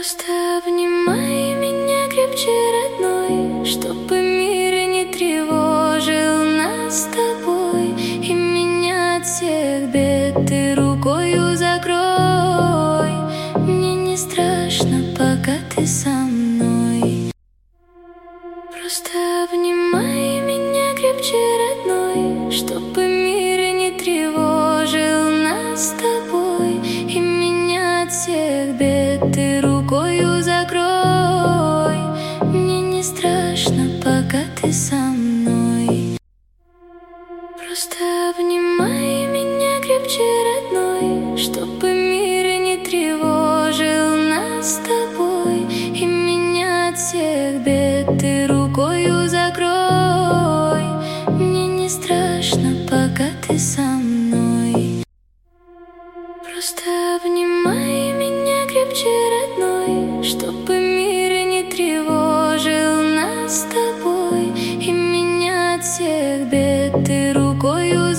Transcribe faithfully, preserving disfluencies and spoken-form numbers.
Просто обнимай меня крепче, родной, чтобы мир не тревожил нас с тобой. И меня от всех бед ты рукою закрой. Мне не страшно, пока ты со мной. Просто обнимай меня крепче, родной, чтобы мир не тревожил нас с тобой. И меня от всех бед ты рукою закрой. Мне не страшно, пока ты со мной. Просто обнимай меня крепче, родной, чтобы мир не тревожил нас с тобой. И меня от всех бед ты рукою закрой. Мне не страшно, пока ты со мной. Просто обнимай меня крепче, родной, чтобы мир не тревожил нас с тобой. И меня от всех бед ты рукою